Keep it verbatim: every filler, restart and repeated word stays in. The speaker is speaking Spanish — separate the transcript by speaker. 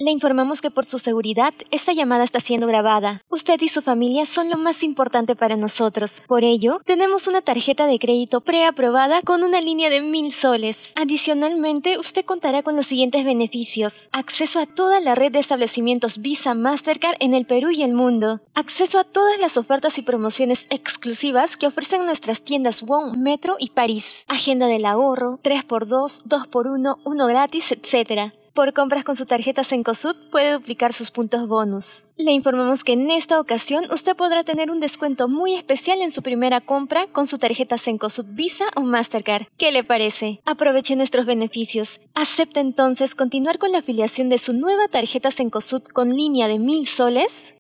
Speaker 1: Le informamos que por su seguridad, esta llamada está siendo grabada. Usted y su familia son lo más importante para nosotros. Por ello, tenemos una tarjeta de crédito preaprobada con una línea de mil soles. Adicionalmente, usted contará con los siguientes beneficios: acceso a toda la red de establecimientos Visa Mastercard en el Perú y el mundo, acceso a todas las ofertas y promociones exclusivas que ofrecen nuestras tiendas WOM, Metro y París, agenda del ahorro, tres por dos, dos por uno, uno gratis, etcétera. Por compras con su tarjeta Cencosud puede duplicar sus puntos bonus. Le informamos que en esta ocasión usted podrá tener un descuento muy especial en su primera compra con su tarjeta Cencosud Visa o Mastercard. ¿Qué le parece? Aproveche nuestros beneficios. ¿Acepta entonces continuar con la afiliación de su nueva tarjeta Cencosud con línea de mil soles?